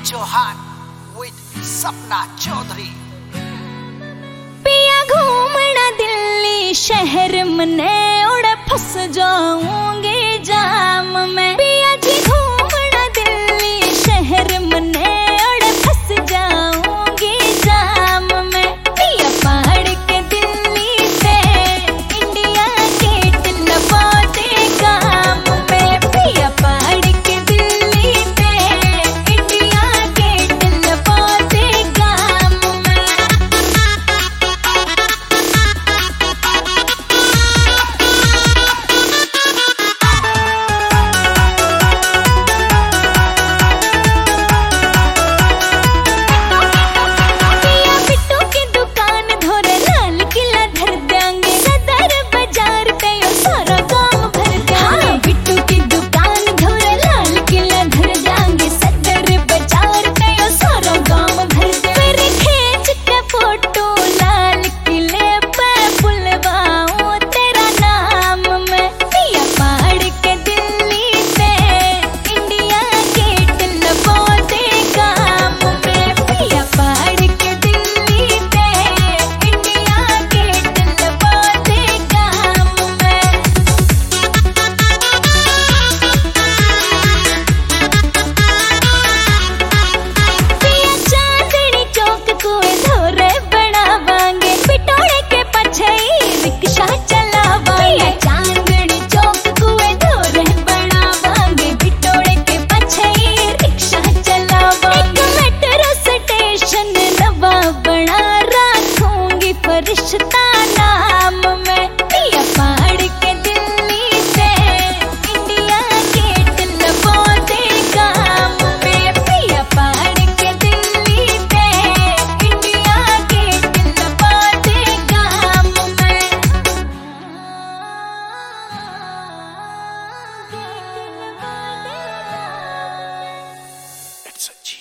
Chauhan with Sapna Chaudhary. पिया घूमना दिल्ली शहर मने उड़े फंस जाऊंगी जाम में। पिया जी घूमना दिल्ली शहर मने उड़े फंस जाऊंगी जाम में। पिया पहाड़ के दिल्ली से इंडिया गेट लपौते गाम में। पिया पहाड़ के दिल्ली से इंडिया गेट लपौते गाम में। रिश्ता नाम में। पिया पहाड़ के दिल्ली से इंडिया गेट लपौते गाम में। पिया पहाड़ के दिल्ली से इंडिया गेट लपौते गाम में। It's a